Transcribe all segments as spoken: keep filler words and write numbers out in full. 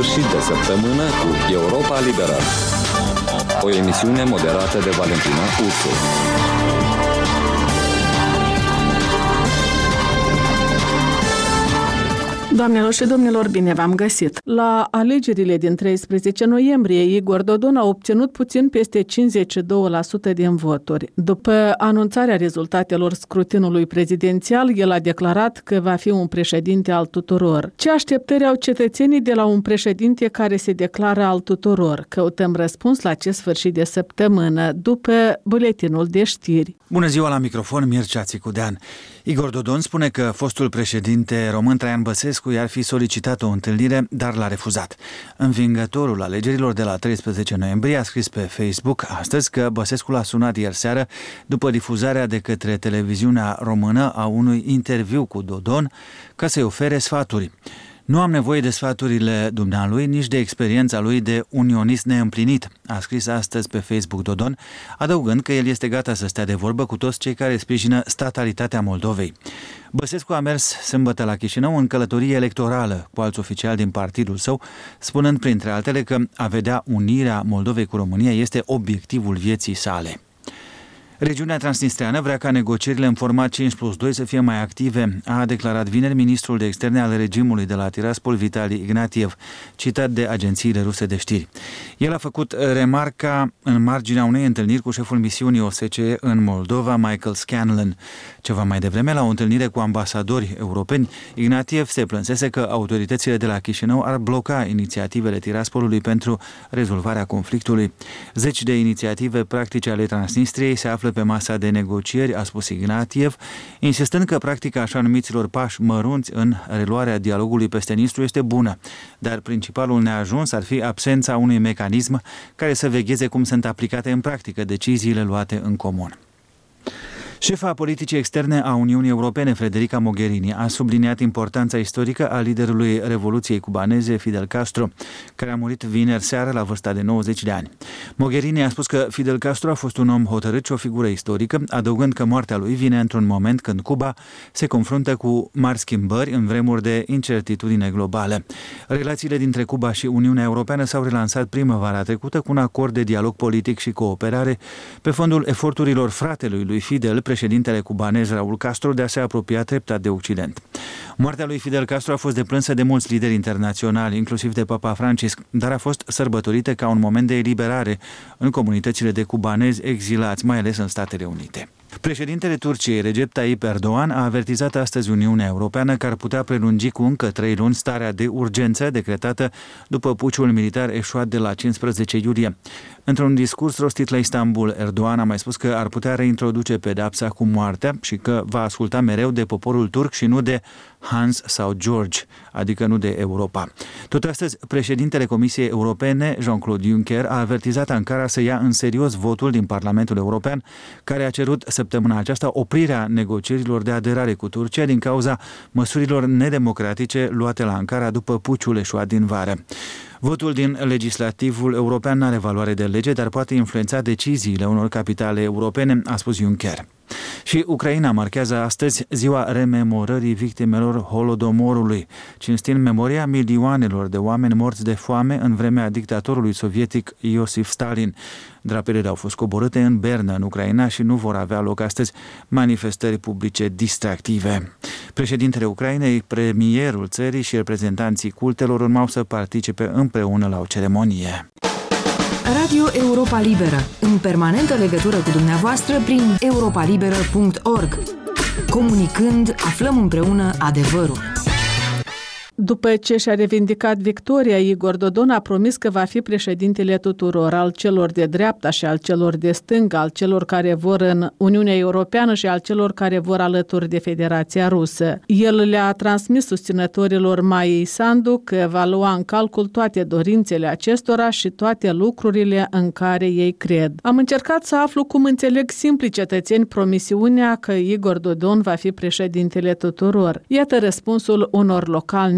sfârșit de săptămână cu Europa Liberă. O emisiune moderată de Valentina Ursu. Doamnelor și domnilor, bine v-am găsit! La alegerile din treisprezece noiembrie, Igor Dodon a obținut puțin peste cincizeci și doi la sută din voturi. După anunțarea rezultatelor scrutinului prezidențial, el a declarat că va fi un președinte al tuturor. Ce așteptări au cetățenii de la un președinte care se declară al tuturor? Căutăm răspuns la acest sfârșit de săptămână, după buletinul de știri. Bună ziua, la microfon Mircea Țicudean. Igor Dodon spune că fostul președinte român Traian Băsescu i-ar fi solicitat o întâlnire, dar l-a refuzat. Învingătorul alegerilor de la treisprezece noiembrie a scris pe Facebook astăzi că Băsescu l-a sunat ieri seară după difuzarea de către televiziunea română a unui interviu cu Dodon ca să-i ofere sfaturi. Nu am nevoie de sfaturile dumnealui, nici de experiența lui de unionist neîmplinit, a scris astăzi pe Facebook Dodon, adăugând că el este gata să stea de vorbă cu toți cei care sprijină statalitatea Moldovei. Băsescu a mers sâmbătă la Chișinău în călătorie electorală cu alți oficiali din partidul său, spunând printre altele că a vedea unirea Moldovei cu România este obiectivul vieții sale. Regiunea transnistreană vrea ca negocierile în format cinci plus doi să fie mai active, a declarat vineri ministrul de externe al regimului de la Tiraspol, Vitali Ignatiev, citat de agențiile ruse de știri. El a făcut remarca în marginea unei întâlniri cu șeful misiunii O S C E în Moldova, Michael Scanlon. Ceva mai devreme, la o întâlnire cu ambasadori europeni, Ignatiev se plânsese că autoritățile de la Chișinău ar bloca inițiativele Tiraspolului pentru rezolvarea conflictului. Zeci de inițiative practice ale Transnistriei se află pe masa de negocieri, a spus Ignatiev, insistând că practica așa numiților pași mărunți în reluarea dialogului peste Nistru este bună, dar principalul neajuns ar fi absența unui mecanism care să vegheze cum sunt aplicate în practică deciziile luate în comun. Șefa politicii externe a Uniunii Europene, Federica Mogherini, a subliniat importanța istorică a liderului Revoluției cubaneze, Fidel Castro, care a murit vineri seară la vârsta de nouăzeci de ani. Mogherini a spus că Fidel Castro a fost un om hotărât și o figură istorică, adăugând că moartea lui vine într-un moment când Cuba se confruntă cu mari schimbări în vremuri de incertitudine globală. Relațiile dintre Cuba și Uniunea Europeană s-au relansat primăvara trecută cu un acord de dialog politic și cooperare pe fondul eforturilor fratelui lui Fidel, președintele cubanez Raul Castro, de a se apropia treptat de Occident. Moartea lui Fidel Castro a fost deplânsă de mulți lideri internaționali, inclusiv de Papa Francisc, dar a fost sărbătorită ca un moment de eliberare în comunitățile de cubanezi exilați, mai ales în Statele Unite. Președintele Turciei, Recep Tayyip Erdogan, a avertizat astăzi Uniunea Europeană că ar putea prelungi cu încă trei luni starea de urgență decretată după puciul militar eșuat de la cincisprezece iulie. Într-un discurs rostit la Istanbul, Erdogan a mai spus că ar putea reintroduce pedapsa cu moartea și că va asculta mereu de poporul turc și nu de Hans sau George, adică nu de Europa. Tot astăzi, președintele Comisiei Europene, Jean-Claude Juncker, a avertizat Ankara să ia în serios votul din Parlamentul European, care a cerut săptămâna aceasta oprirea negocierilor de aderare cu Turcia din cauza măsurilor nedemocratice luate la Ankara după puciul eșuat din vară. Votul din legislativul european nu are valoare de lege, dar poate influența deciziile unor capitale europene, a spus Juncker. Și Ucraina marchează astăzi ziua rememorării victimelor Holodomorului, cinstind memoria milioanelor de oameni morți de foame în vremea dictatorului sovietic Iosif Stalin. Drapelele au fost coborâte în Berna, în Ucraina, și nu vor avea loc astăzi manifestări publice distractive. Președintele Ucrainei, premierul țării și reprezentanții cultelor urmau să participe împreună la o ceremonie. Radio Europa Liberă, în permanentă legătură cu dumneavoastră prin europa liberă punct org. Comunicând, aflăm împreună adevărul. După ce și-a revendicat victoria, Igor Dodon a promis că va fi președintele tuturor, al celor de dreapta și al celor de stânga, al celor care vor în Uniunea Europeană și al celor care vor alături de Federația Rusă. El le-a transmis susținătorilor Maiei Sandu că va lua în calcul toate dorințele acestora și toate lucrurile în care ei cred. Am încercat să aflu cum înțeleg simpli cetățeni promisiunea că Igor Dodon va fi președintele tuturor. Iată răspunsul unor localnici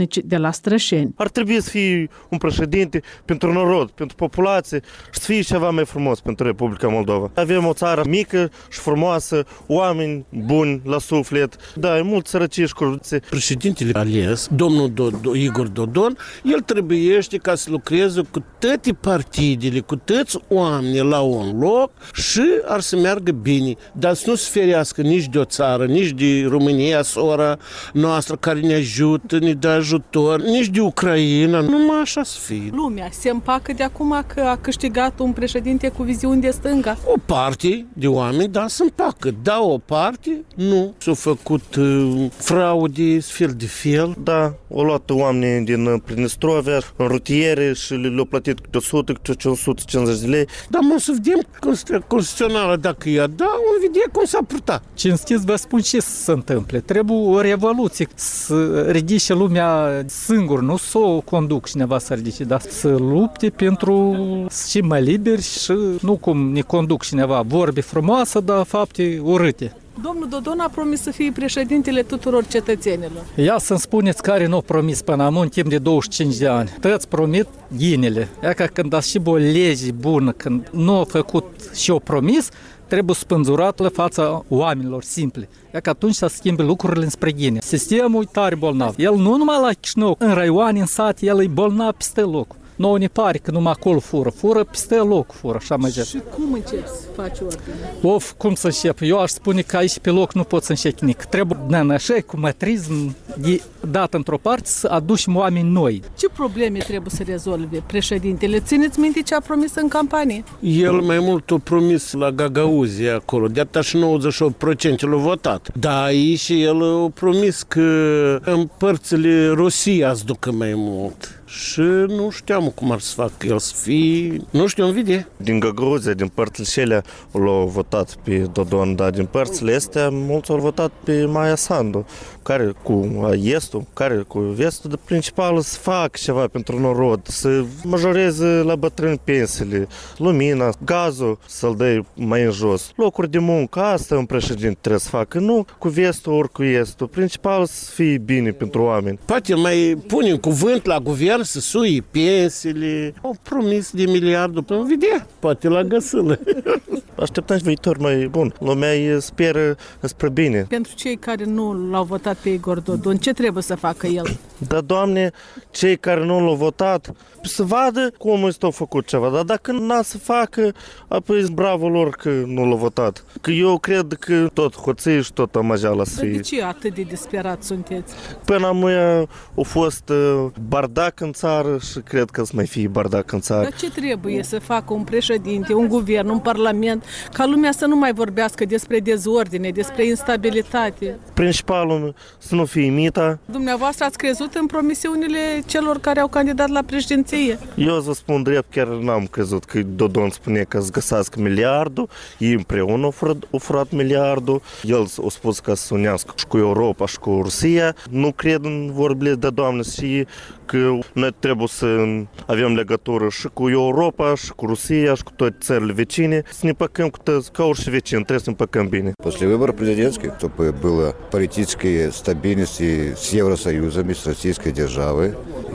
puternici de la Strășeni. Ar trebui să fie un președinte pentru norod, pentru populație și să fie ceva mai frumos pentru Republica Moldova. Avem o țară mică și frumoasă, oameni buni la suflet, da, e mult sărăcie și corupție. Președintele ales, domnul Dodon, Igor Dodon, el trebuiește ca să lucreze cu toate partidele, cu toți oamenii la un loc și ar să meargă bine, dar să nu se ferească nici de o țară, nici de România, sora noastră care ne ajută, ne dă ajutor, nici de Ucraina, numai așa să fie. Lumea se împacă de acum că a câștigat un președinte cu viziuni de stânga? O parte de oameni, da, se împacă, da, o parte, nu. S-au făcut uh, fraude, fel de fel. Da, au luat oamenii din Prinestrovia în rutiere și le-au plătit câte o sută, câte o sută cincizeci de lei. Dar mă să vedem constituțională dacă ea da, o vedea cum s-a purtat. Cinstit vă spun ce să se întâmple. Trebuie o revoluție să ridice lumea singur, nu să o conduc cineva să ridice, dar să lupte pentru să fim mai liberi și nu cum ne conduc cineva vorbe frumoasă, dar fapte urâte. Domnul Dodon a promis să fie președintele tuturor cetățenilor. Ia să-mi spuneți care nu a promis până acum în timp de douăzeci și cinci de ani. Toți promit ghinele. Ia ca când a și o lege bună, când nu a făcut și o promis, trebuie spânzurat la fața oamenilor simple. Ia că atunci să schimbe lucrurile înspre ghine. Sistemul e tare bolnav. El nu numai la Chișinău, în raioane, în sat, el e bolnav peste loc. Nouă ne pare că numai acolo fură, fură peste loc, fură, așa mai departe. Și cum începi să faci ordine? Of, cum să încep? Eu aș spune că aici pe loc nu pot să încep nic. Trebuie, așa, cu matrism de dat într-o parte, să aducem oameni noi. Ce probleme trebuie să rezolve președintele? Țineți minte ce a promis în campanie? El mai mult a promis la Gagauzie acolo, de atât și nouăzeci și opt la sută l-a votat. Dar aici el a promis că în părțile Rusia îți ducă mai mult. Și nu știam cum ar să facă el să fie, nu știu, în vedere. Din Gagauzia, din părțile șelea, l-au votat pe Dodon, dar din părțile astea, mulți au votat pe Maia Sandu, care cu estul, care cu vestul, de principal să facă ceva pentru norod, să majoreze la bătrâni pensiile, lumina, gazul să-l dea mai în jos, locuri de muncă, asta un președinte trebuie să facă, nu cu vestul ori cu estul, principal să fie bine pentru oameni. Poate mai punem cuvânt la guvern să sui pensiile. Au promis de miliardul până vedea, poate la găsâlă. Așteptăm și viitor mai bun. Lumea speră spre bine. Pentru cei care nu l-au votat pe Igor Dodon, ce trebuie să facă el? Da, Doamne, cei care nu l-au votat, să vadă cum este făcut ceva. Dar dacă n-a să facă, apoi bravo lor că nu l-au votat. Că eu cred că tot hoții și tot amajeala să fie. De ce atât de disperat sunteți? Până amuia a fost bardac în țară și cred că să mai fie bardac în țară. Dar ce trebuie să facă un președinte, un guvern, un parlament, ca lumea să nu mai vorbească despre dezordine, despre instabilitate? Principalul să nu fie mita. Dumneavoastră ați crezut în promisiunile celor care au candidat la președinție? Eu vă spun drept, chiar n-am crezut că Dodon spune că să găsească miliardul, ei împreună au furat, au furat miliardul, el a spus că să unească și cu Europa și cu Rusia. Nu cred în vorbile de Doamne și că noi trebuie să avem legătură și cu Europa, și cu Rusia, și cu toate țările vecine, să ne пăcăm cu toți, ca orice vecin, trebuie să ne пăcăm бine. После выборов президентских, чтобы была политическая стабильность с Евросоюзом, с Российской державой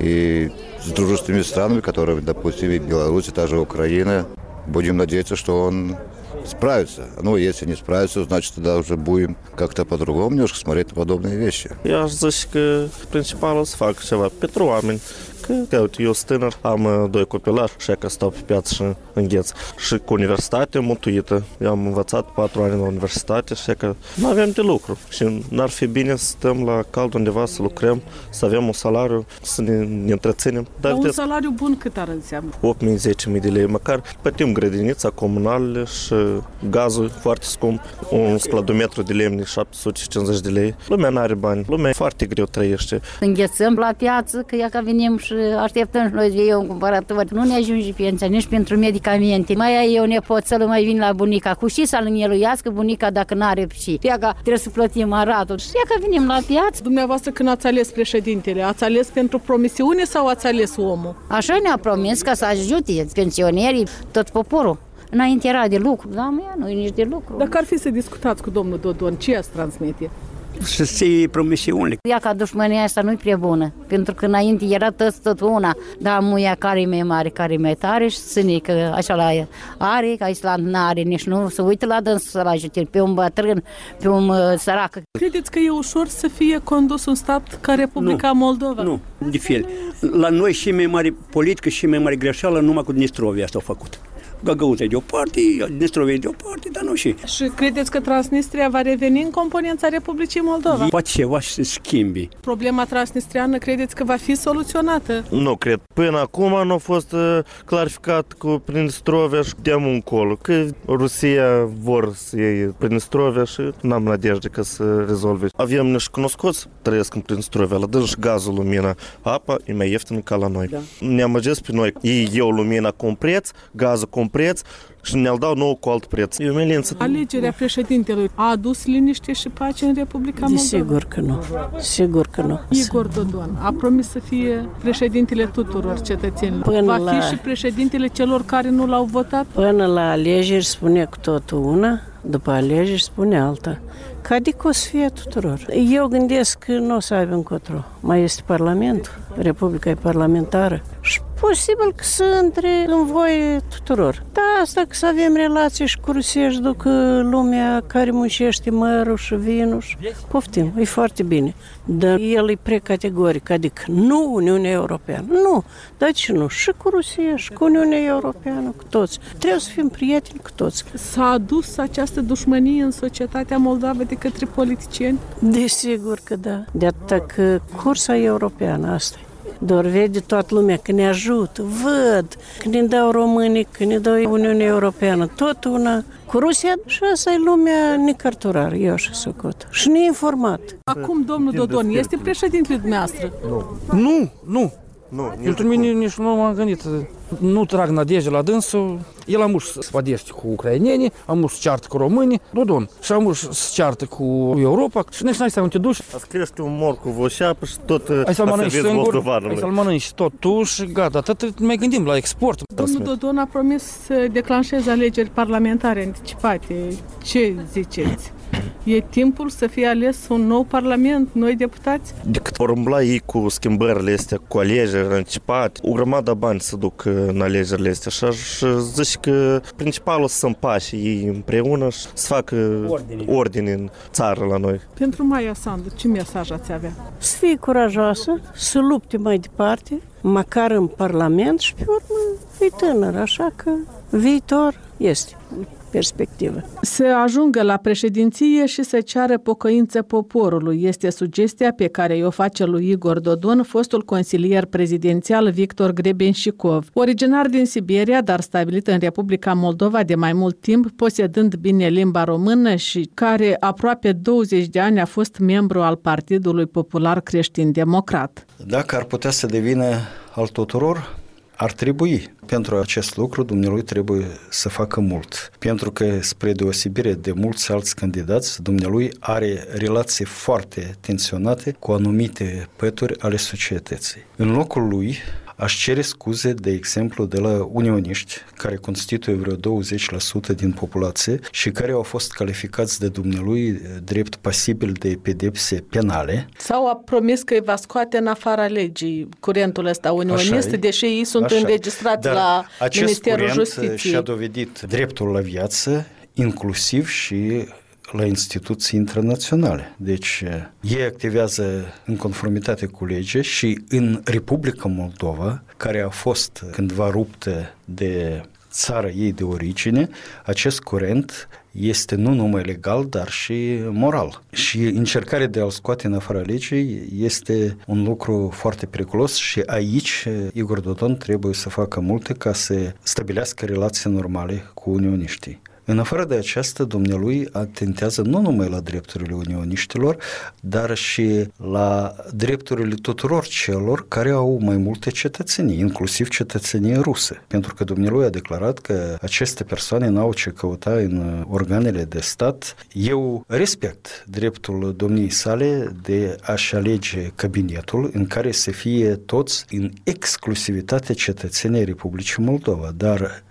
и с дружественными странами, которые, допустим, и Беларусь, и та же Украина, будем надеяться, что он справится. Ну, если не справится, значит, тогда уже будем как-то по-другому немножко смотреть на подобные вещи. Eu aș zice că principalul să facă ceva pentru oameni. Că, uite, eu sunt tânăr, am doi copilari și că stau pe piață și îngheț. Și cu universitatea mutuită. Eu am învățat patru ani la universitate și că nu avem de lucru. Și n-ar fi bine să stăm la cald undeva, să lucrăm, să avem un salariu, să ne, ne întreținem. Dar un salariu bun cât ar înseamnă? opt mii - zece mii de lei, măcar plătim grădinița, comunalele și gazul foarte scump. Un scladometru de lemne, șapte sute cincizeci de lei. Lumea n-are bani, lumea foarte greu trăiește. Înghețăm la piață, că ia că venim și așteptăm și noi de eu în cumpărător. Nu ne ajunge pensia, nici pentru medicamente. Mai ai eu nepoțel, mai vin la bunica cu și să-l îngheluiască bunica dacă n-are și. Ia că trebuie să plătim aratul și ia că venim la piață. Dumneavoastră când ați ales președintele, ați ales pentru promisiune sau ați ales omul? Așa ne-a promis ca să ajute pensionerii, tot poporul. Înainte era de lucru, da, mă, nu e nici de lucru. Dacă ar fi să discutați cu domnul Dodon, ce ați transmite? să se iei promisiunile. Ea ca dușmânia asta nu-i prea bună, pentru că înainte era tot, tot una, dar muia care e mai mare, care e mai tare și ține că așa la are, ca Island n-are, nici nu se uită la dânsul să-l ajute, pe un bătrân, pe un uh, sărac. Credeți că e ușor să fie condus un stat ca Republica nu, Moldova? Nu, de fel. La noi și mai mare politică și mai mare greșeală numai cu Dnistrovia asta au făcut. Găgăuța e de o parte, Dnistrovia e de o parte, dar nu și. Și credeți că Transnistria va reveni în componența Republicii Moldova? Poate ceva să se schimbi. Problema transnistriană credeți că va fi soluționată? Nu cred. Până acum nu a fost uh, clarificat cu Prinstrovia și de încolo. Că Rusia vor să iei Prinstrovia și n-am nădejde că să rezolve. Avem niște cunoscuți, trăiesc în Prinstrovia, la dâns și gazul, lumina, apa e mai ieftină ca la noi. Da. Ne amăgesc pe noi. Ei iau lumina cu un preț, gazul cu un preț și ne-l dau nou cu alt preț. E umilință. Alegerea președintelui a adus liniște și pace în Republica Moldova? Sigur că nu. Sigur că nu. Igor Dodon a promis să fie președintele tuturor cetățenilor. Până Va fi la... și președintele celor care nu l-au votat? Până la alegeri spune cu totul una, după alegeri spune alta. Că adică o să fie tuturor. Eu gândesc că nu o să aibă încotro. Mai este Parlamentul, Republica e parlamentară și posibil că să intre în voie tuturor. Da, asta că să avem relații și cu Rusia și duc lumea care muncește mărul și vinul și poftim, e foarte bine. Dar el e precategoric, adică nu Uniunea Europeană, nu, dar ce nu, și cu Rusia și cu Uniunea Europeană, cu toți. Trebuie să fim prieteni cu toți. S-a adus această dușmănie în societatea moldovă de către politicieni? Desigur că da, de atâta că cursa europeană asta e. Doar vede toată lumea că ne ajută, văd, că ne dau românii, că ne dau Uniunea Europeană, tot una cu Rusia și asta e lumea necărturar, eu așa socot. Și neinformat. Acum domnul Dodon este președintele dumneavoastră? Nu. Nu, nu. Nu, pentru mine nici nu m-am gândit. Nu trag nădejde la dânsul. El am să spadește cu ucrainenii, am să ceartă cu românii, Dodon. Și am să ceartă cu Europa și nici n-ai să unde duci. Ați crește un mor cu voșeapă și tot ai să-l mănânci singur, ai să-l mănânci tot tu și gata. Atât mai gândim la export. Domnul Dodon a promis să declanșeze alegeri parlamentare anticipate. Ce ziceți? E timpul să fie ales un nou parlament, noi deputați? Decât vor umbla ei cu schimbările astea, cu alegeri anticipate, o grămadă bani să duc în alegerile astea și aș zice că principalul să se împace ei împreună și să facă ordine, ordine în țară la noi. Pentru Maia Sandu, ce mesaj ați avea? Să fie curajoasă, să lupte mai departe, măcar în Parlament și pe urmă e tânăr, așa că viitor este perspectivă. Să ajungă la președinție și să ceară pocăință poporului este sugestia pe care o face lui Igor Dodon, fostul consilier prezidențial Victor Grebenșicov. Originar din Siberia, dar stabilit în Republica Moldova de mai mult timp, posedând bine limba română și care aproape douăzeci de ani a fost membru al Partidului Popular Creștin-Democrat. Dacă ar putea să devină al tuturor, ar trebui. Pentru acest lucru, dumnealui trebuie să facă mult. Pentru că, spre deosebire de mulți alți candidați, dumnealui are relații foarte tensionate cu anumite pături ale societății. În locul lui, aș cere scuze, de exemplu, de la unioniști, care constituie vreo douăzeci la sută din populație și care au fost calificați de dumnealui drept pasibil de pedepse penale. Sau a promis că îi va scoate în afara legii curentul ăsta unionist, deși ei sunt așa înregistrați Dar la Ministerul Justiției. Acest și-a dovedit dreptul la viață, inclusiv și la instituții internaționale. Deci ei activează în conformitate cu legea și în Republica Moldova, care a fost cândva ruptă de țara ei de origine, acest curent este nu numai legal, dar și moral. Și încercarea de a-l scoate în afara legii este un lucru foarte periculos și aici Igor Dodon trebuie să facă multe ca să stabilească relații normale cu unioniștii. În afară de aceasta, dumnealui atentează nu numai la drepturile unioniștilor, dar și la drepturile tuturor celor care au mai multe cetățenii, inclusiv cetățenie rusă. Pentru că dumnealui a declarat că aceste persoane n-au ce căuta în organele de stat. Eu respect dreptul domniei sale de a-și alege cabinetul în care să fie toți în exclusivitate cetățenii Republicii Moldova, dar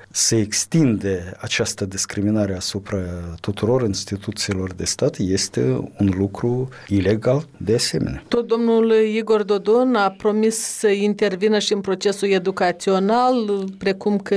să extinde această discriminare asupra tuturor instituțiilor de stat este un lucru ilegal de asemenea. Tot domnul Igor Dodon a promis să intervină și în procesul educațional, precum că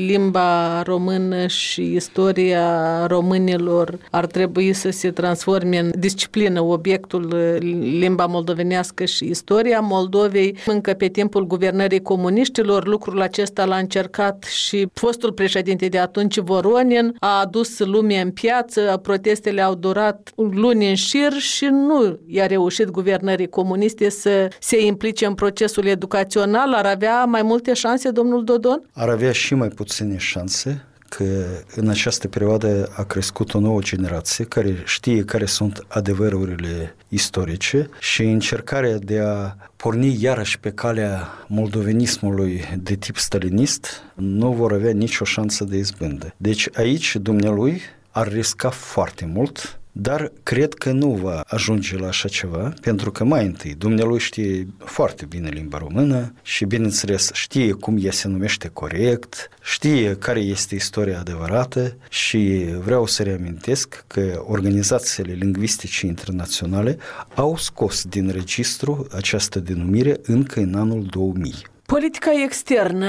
limba română și istoria românilor ar trebui să se transforme în disciplină, obiectul limba moldovenească și istoria Moldovei. Încă pe timpul guvernării comuniștilor, lucrul acesta l-a încercat și fostul președinte de atunci, Voronin, a adus lumea în piață, protestele au durat luni în șir și nu i-a reușit guvernării comuniste să se implice în procesul educațional. Ar avea mai multe șanse, domnul Dodon? Ar avea și mai puține șanse, că în această perioadă a crescut o nouă generație care știe care sunt adevărurile istorice și încercarea de a porni iarăși pe calea moldovenismului de tip stalinist nu vor avea nicio șansă de izbândă. Deci aici dumnealui ar risca foarte mult, dar cred că nu va ajunge la așa ceva, pentru că mai întâi dumnealui știe foarte bine limba română și, bineînțeles, știe cum ea se numește corect, știe care este istoria adevărată și vreau să reamintesc că organizațiile lingvistice internaționale au scos din registru această denumire încă în anul două mii. Politica externă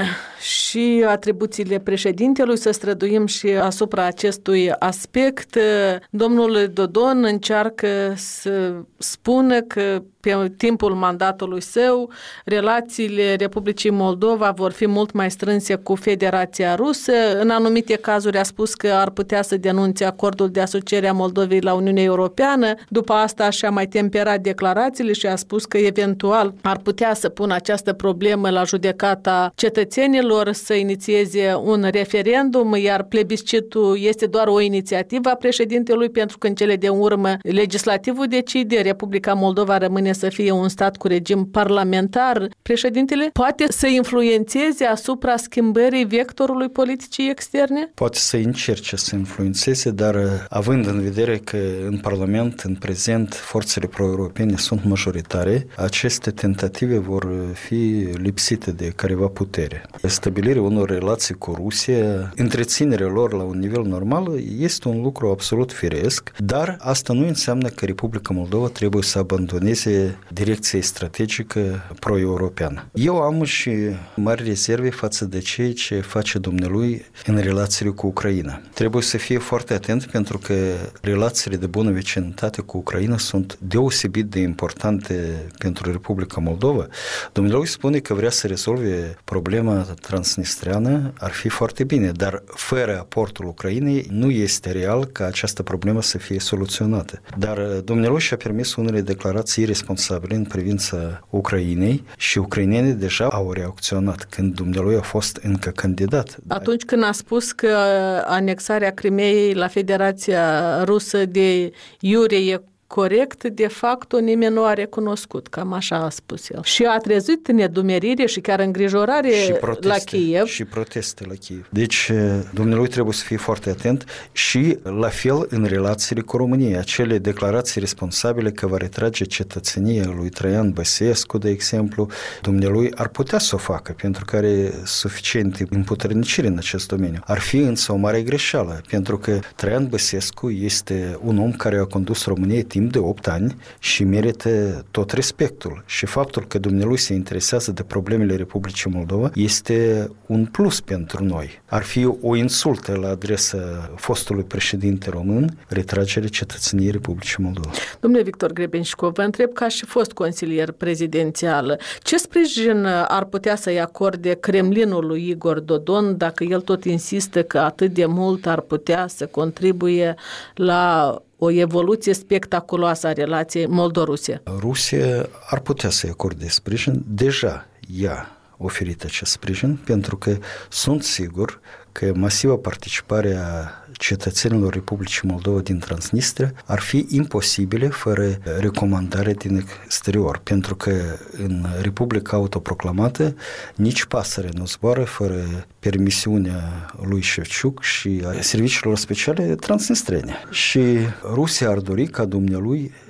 și atribuțiile președintelui, să străduim și asupra acestui aspect. Domnul Dodon încearcă să spună că pe timpul mandatului său, relațiile Republicii Moldova vor fi mult mai strânse cu Federația Rusă. În anumite cazuri a spus că ar putea să denunțe acordul de asociere a Moldovei la Uniunea Europeană. După asta și-a mai temperat declarațiile și a spus că eventual ar putea să pună această problemă la judecata cetățenilor, să inițieze un referendum, iar plebiscitul este doar o inițiativă a președintelui, pentru că în cele de urmă legislativul decide, Republica Moldova rămâne să fie un stat cu regim parlamentar. Președintele poate să influențeze asupra schimbării vectorului politicii externe? Poate să încerce să influențeze, dar având în vedere că în Parlament, în prezent, forțele pro-europene sunt majoritare, aceste tentative vor fi lipsite de careva putere. Stabilirea unor relații cu Rusia, întreținerea lor la un nivel normal, este un lucru absolut firesc, dar asta nu înseamnă că Republica Moldova trebuie să abandoneze direcție strategică pro-europeană. Eu am și mari rezerve față de ceea ce face dumnealui în relațiile cu Ucraina. Trebuie să fie foarte atent, pentru că relațiile de bună vecinătate cu Ucraina sunt deosebit de importante pentru Republica Moldova. Dumnealui spune că vrea să rezolve problema transnistreană, ar fi foarte bine, dar fără aportul Ucrainei nu este real ca această problemă să fie soluționată. Dar dumnealui și-a permis unele declarații responsabile în privința Ucrainei și ucrainenii deja au reacționat când dumnealui a fost încă candidat. Atunci când a spus că anexarea Crimeei la Federația Rusă de iure e corect, de fapt, nimeni nu a recunoscut, cam așa a spus el. Și a trezit nedumerire și chiar îngrijorare și proteste, la Kiev. Și proteste la Kiev. Deci, dumnealui trebuie să fie foarte atent și, la fel, în relațiile cu România. Acele declarații responsabile că va retrage cetățenia lui Traian Băsescu, de exemplu, dumnealui ar putea să o facă, pentru că are suficiente împuternicire în acest domeniu. Ar fi însă o mare greșeală, pentru că Traian Băsescu este un om care a condus România timp de opt ani și merită tot respectul. Și faptul că dumnealui se interesează de problemele Republicii Moldova este un plus pentru noi. Ar fi o insultă la adresa fostului președinte român retragerea cetățeniei Republicii Moldova. Domnule Victor Grebenșcov, vă întreb ca și fost consilier prezidențial, ce sprijin ar putea să-i acorde Kremlinul lui Igor Dodon dacă el tot insistă că atât de mult ar putea să contribuie la o evoluție spectaculoasă a relației Moldorusia? Rusia ar putea să-i acorde sprijin, deja ea oferit acest sprijin, pentru că sunt sigur că masiva participare a cetățenilor Republicii Moldova din Transnistria ar fi imposibile fără recomandare din exterior, pentru că în Republica autoproclamată nici pasăre nu zboară fără permisiunea lui Șevciuc și a serviciilor speciale transnistrene. Și Rusia ar dori ca dumnealui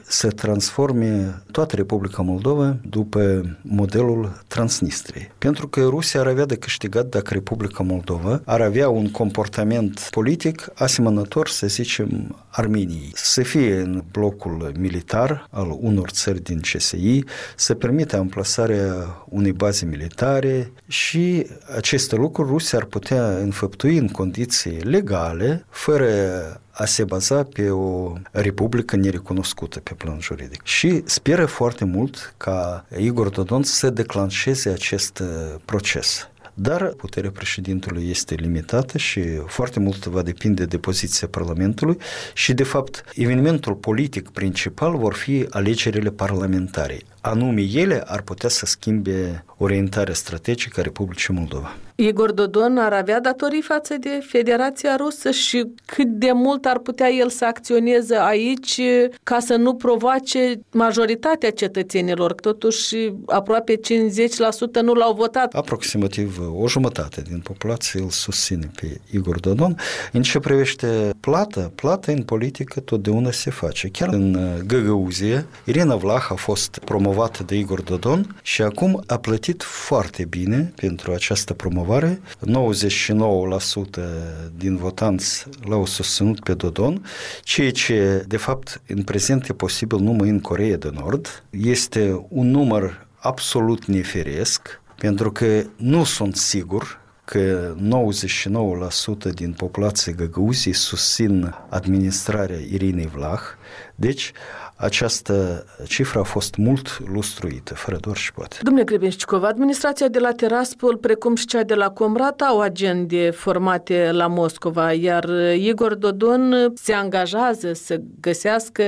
să transforme toată Republica Moldova după modelul Transnistriei. Pentru că Rusia ar avea de câștigat dacă Republica Moldova ar avea un comportament politic asemănător, să zicem, Armeniei. Să fie în blocul militar al unor țări din C S I, să permite amplasarea unei baze militare și aceste lucruri Rusia ar putea înfăptui în condiții legale, fără a se baza pe o republică nerecunoscută pe plan juridic. Și speră foarte mult ca Igor Dodon să declanșeze acest proces. Dar puterea președintelui este limitată și foarte mult va depinde de poziția Parlamentului și, de fapt, evenimentul politic principal vor fi alegerile parlamentare. Anume, ele ar putea să schimbe orientarea strategică a Republicii Moldova. Igor Dodon ar avea datorii față de Federația Rusă și cât de mult ar putea el să acționeze aici ca să nu provoace majoritatea cetățenilor. Totuși, aproape cincizeci la sută nu l-au votat. Aproximativ o jumătate din populație îl susține pe Igor Dodon. În ce privește plata, plata în politică totdeauna se face. Chiar în Găgăuzie, Irina Vlah a fost promovată de Igor Dodon și acum a plătit foarte bine pentru această promovare. nouăzeci și nouă la sută din votanți l-au susținut pe Dodon, ceea ce, de fapt, în prezent e posibil numai în Coreea de Nord. Este un număr absolut neferesc, pentru că nu sunt sigur că nouăzeci și nouă la sută din populația Găgăuziei susțin administrarea Irinei Vlah. Deci, această cifră a fost mult lustruită, fără doar și poate. Domnule Grebenșcicov, administrația de la Tiraspol, precum și cea de la Comrat, au agende formate la Moscova, iar Igor Dodon se angajează să găsească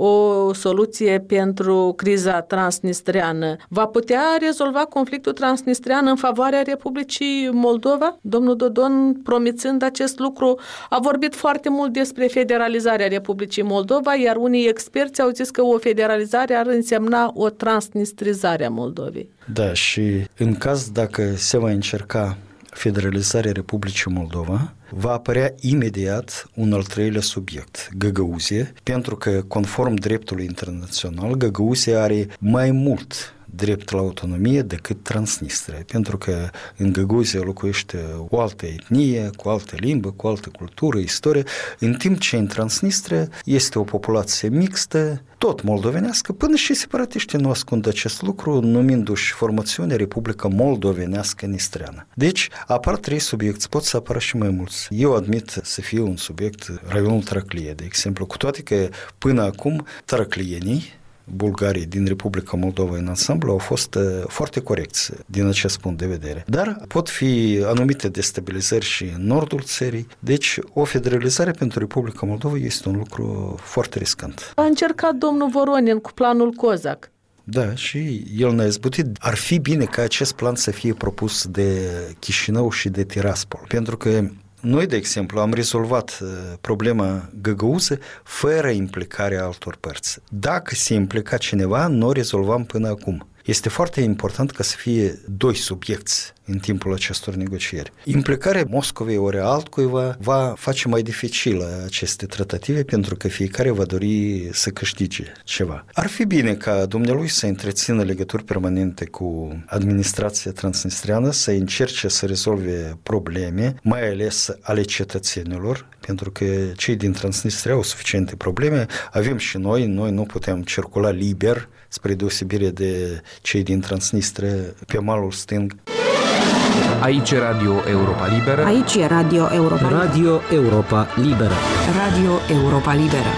o soluție pentru criza transnistreană. Va putea rezolva conflictul transnistrean în favoarea Republicii Moldova? Domnul Dodon, promițând acest lucru, a vorbit foarte mult despre federalizarea Republicii Moldova, iar unii experți au zis că o federalizare ar însemna o transnistrizare a Moldovei. Da, și în caz dacă se va încerca federalizarea Republicii Moldova, va apărea imediat un al treilea subiect, Găgăuzie, pentru că, conform dreptului internațional, Găgăuzia are mai mult drept la autonomie decât Transnistria, pentru că în Găgăuzia locuiește o altă etnie, cu altă limbă, cu altă cultură, istorie, în timp ce în Transnistria este o populație mixtă, tot moldovenească, până și separatiștii nu ascund acest lucru, numindu-și formațiunea Republica Moldovenească Nistreană. Deci, apar trei subiecte, pot să apară și mai mulți. Eu admit să fie un subiect raionul Tarăclie, de exemplu, cu toate că până acum tarăclienii bulgarii din Republica Moldova în ansamblu au fost foarte corecți din acest punct de vedere. Dar pot fi anumite destabilizări și în nordul țării, deci o federalizare pentru Republica Moldova este un lucru foarte riscant. A încercat domnul Voronin cu planul Cozac. Da, și el ne-a izbutit. Ar fi bine ca acest plan să fie propus de Chișinău și de Tiraspol, pentru că noi, de exemplu, am rezolvat problema Găgăuză fără implicarea altor părți. Dacă se implica cineva, noi rezolvam până acum. Este foarte important ca să fie doi subiecti în timpul acestor negocieri. Implicarea Moscovei ori altcuiva va face mai dificilă aceste tratative pentru că fiecare va dori să câștige ceva. Ar fi bine ca dumnealui să întrețină legături permanente cu administrația transnistriană, să încerce să rezolve probleme, mai ales ale cetățenilor, pentru că cei din Transnistria au suficiente probleme. Avem și noi, noi nu putem circula liber, spre deosebire de cei din Transnistria pe malul stâng. Aici e Radio Europa Liberă. Aici e Radio Europa Liberă. Radio Europa Liberă. Radio Europa Liberă.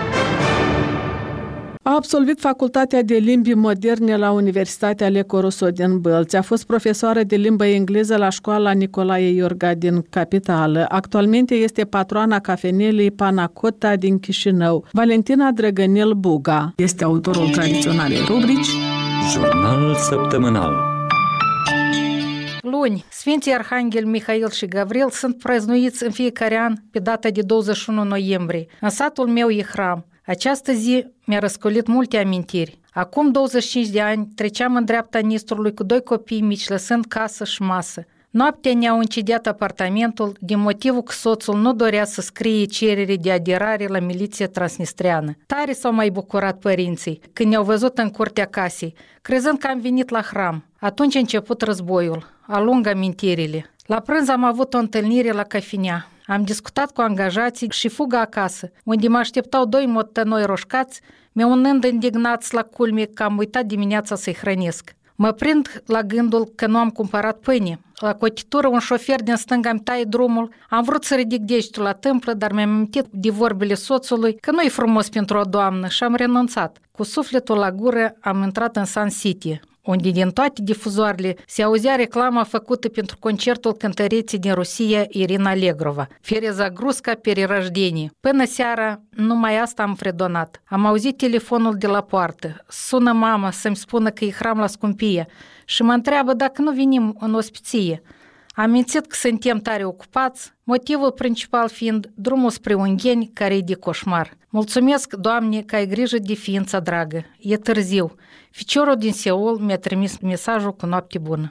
A absolvit Facultatea de Limbi Moderne la Universitatea Leco Rosso din Bălți. A fost profesoară de limbă engleză la școala Nicolae Iorga din capitală. Actualmente este patroana cafenelei Panacota din Chișinău. Valentina Drăgănel Buga este autorul tradiționalei rubrici Jurnalul săptămânal. Luni, Sfinții Arhanghel Mihail și Gavril sunt prăznuiți în fiecare an pe data de douăzeci și unu noiembrie. În satul meu Ihram. Această zi mi-a răscolit multe amintiri. Acum douăzeci și cinci de ani treceam în dreapta Nistrului cu doi copii mici, lăsând casă și masă. Noaptea ne-au incidiat apartamentul din motivul că soțul nu dorea să scrie cerere de aderare la miliția transnistreană. Tare s-au mai bucurat părinții când ne-au văzut în curtea casei, crezând că am venit la hram. Atunci a început războiul, alung amintirile. La prânz am avut o întâlnire la cafenea. Am discutat cu angajații și fuga acasă, unde mă așteptau doi motănoi roșcați, mi-aunând indignați la culme că am uitat dimineața să-i hrănesc. Mă prind la gândul că nu am cumpărat pâine. La cotitură un șofer din stânga îmi taie drumul. Am vrut să ridic degetul la tâmplă, dar mi-am amintit de vorbele soțului că nu-i frumos pentru o doamnă și am renunțat. Cu sufletul la gură am intrat în Sun City, unde din toate difuzoarele se auzea reclama făcută pentru concertul cântăreții din Rusia Irina Allegrova, Ferezagruska Pererождение. Până seara, numai asta am fredonat. Am auzit telefonul de la poartă. Sună mama să-mi spună că e hram la scumpie și mă întreabă dacă nu venim în ospiție. Am mințit că suntem tare ocupați, motivul principal fiind drumul spre Ungheni, care e de coșmar. Mulțumesc, Doamne, că ai grijă de ființa dragă. E târziu. Ficiorul din Seul mi-a trimis mesajul cu noapte bună.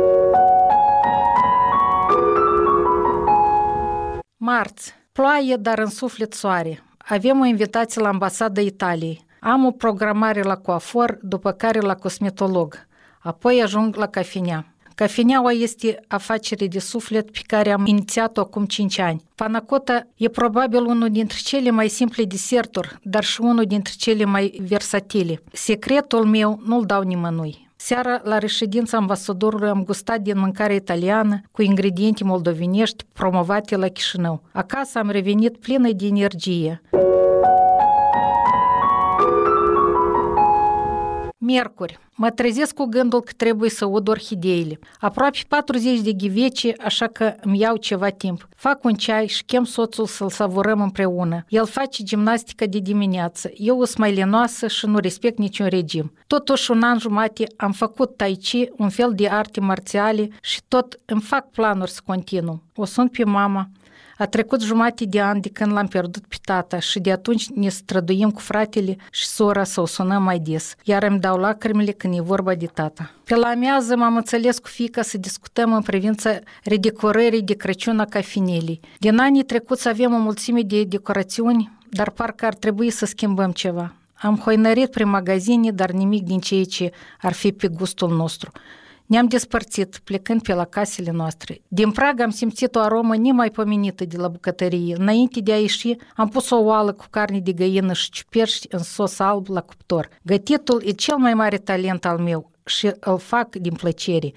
Marți. Ploaie, dar în suflet soare. Avem o invitație la ambasada Italiei. Am o programare la coafor, după care la cosmetolog. Apoi ajung la cafenea. Cafeneaua este afacere de suflet pe care am inițiat-o acum cinci ani. Panacota e probabil unul dintre cele mai simple deserturi, dar și unul dintre cele mai versatile. Secretul meu nu-l dau nimănui. Seara, la reședința ambasadorului, am gustat din mâncare italiană cu ingrediente moldovenești promovate la Chișinău. Acasă am revenit plină de energie. Miercuri. Mă trezesc cu gândul că trebuie să ud orhideile. Aproape patruzeci de ghiveci, așa că îmi iau ceva timp. Fac un ceai și chem soțul să-l savurăm împreună. El face gimnastică de dimineață. Eu sunt mai lenoasă și nu respect niciun regim. Totuși, un an jumate am făcut tai chi, un fel de arte marțiale, și tot îmi fac planuri să continu. O sun pe mama. A trecut jumătate de ani de când l-am pierdut pe tata și de atunci ne străduim cu fratele și sora să o sunăm mai des, iar îmi dau lacrimile când e vorba de tata. Pe la amiază m-am înțeles cu fiica să discutăm în privința redecorării de Crăciun a cafenelei. Din anii trecuți avem o mulțime de decorațiuni, dar parcă ar trebui să schimbăm ceva. Am hoinărit prin magazine, dar nimic din ceea ce ar fi pe gustul nostru. Ne-am despărțit, plecând pe la casele noastre. Din prag am simțit o aromă nemaipomenită de la bucătărie. Înainte de a ieși, am pus o oală cu carne de găină și ciuperci în sos alb la cuptor. Gătitul e cel mai mare talent al meu și îl fac din plăcere.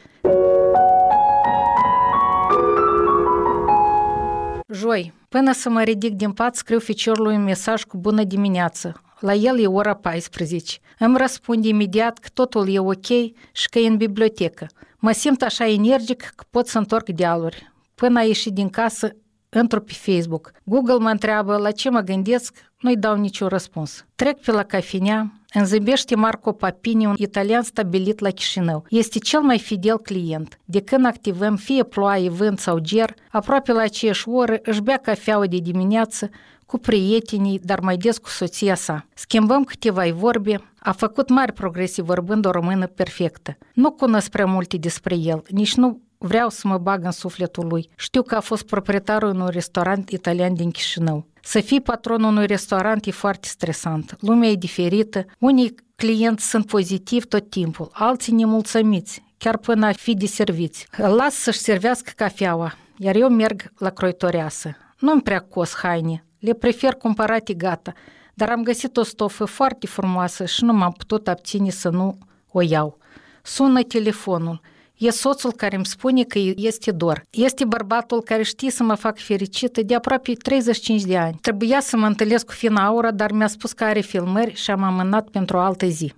Joi, până să mă ridic din pat, scriu ficiorului un mesaj cu bună dimineață. La el e ora paisprezece. Îmi răspunde imediat că totul e ok și că e în bibliotecă. Mă simt așa energic că pot să întorc dealuri. Până a ieși din casă, intru pe Facebook. Google mă întreabă la ce mă gândesc, nu-i dau niciun răspuns. Trec pe la cafenea, îmi zâmbește Marco Papini, un italian stabilit la Chișinău. Este cel mai fidel client. De când activăm, fie ploaie, vânt sau ger, aproape la aceeași oră își bea cafeaua de dimineață cu prietenii, dar mai des cu soția sa. Schimbăm câteva vorbe, a făcut mari progrese vorbind o română perfectă. Nu cunosc prea multe despre el, nici nu vreau să mă bag în sufletul lui. Știu că a fost proprietarul unui restaurant italian din Chișinău. Să fii patronul unui restaurant e foarte stresant. Lumea e diferită, unii clienți sunt pozitivi tot timpul, alții nemulțumiți, chiar până a fi deserviți. Îl las să-și servească cafeaua, iar eu merg la croitoreasă. Nu-mi prea cos haine, le prefer cumpărate gata, dar am găsit o stofă foarte frumoasă și nu m-am putut abține să nu o iau. Sună telefonul. E soțul care îmi spune că este dor. Este bărbatul care știe să mă fac fericită de aproape treizeci și cinci de ani. Trebuia să mă întâlnesc cu Fina Aura, dar mi-a spus că are filmări și am amânat pentru o altă zi.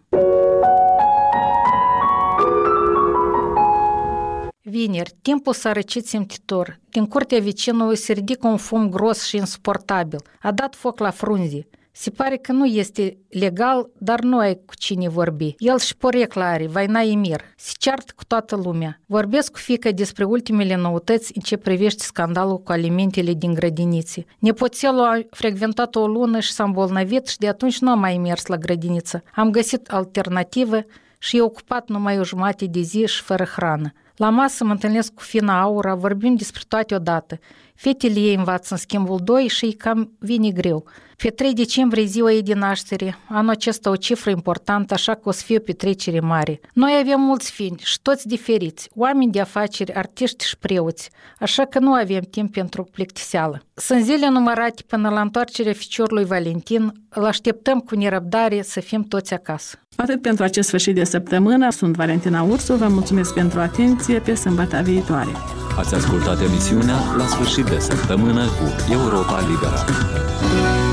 Vineri, timpul s-a răcit simțitor. Din curtea vecinului se ridică un fum gros și insuportabil. A dat foc la frunze. Se pare că nu este legal, dar nu ai cu cine vorbi. El și porecla are, Vaina Emir. Se ceartă cu toată lumea. Vorbesc cu fiica despre ultimele noutăți în ce privește scandalul cu alimentele din grădinițe. Nepoțelul a frecventat o lună și s-a îmbolnăvit și de atunci nu a mai mers la grădiniță. Am găsit alternativă și e ocupat numai o jumătate de zi și fără hrană. La masă mă întâlnesc cu Fina Aura, vorbim despre toate odată. Fetele ei învață în schimbul doi și îi cam vine greu. Pe trei decembrie ziua ei de naștere, anul acesta o cifră importantă, așa că o să fie o petrecere mare. Noi avem mulți fini și toți diferiți, oameni de afaceri, artiști și preoți, așa că nu avem timp pentru plictiseală. Sunt zile numărate până la întoarcerea ficiorului Valentin, îl așteptăm cu nerăbdare să fim toți acasă. Atât pentru acest sfârșit de săptămână, sunt Valentina Ursu, vă mulțumesc pentru atenție, pe sâmbătă viitoare. Ați ascultat emisiunea La sfârșit de săptămână cu Europa Liberă.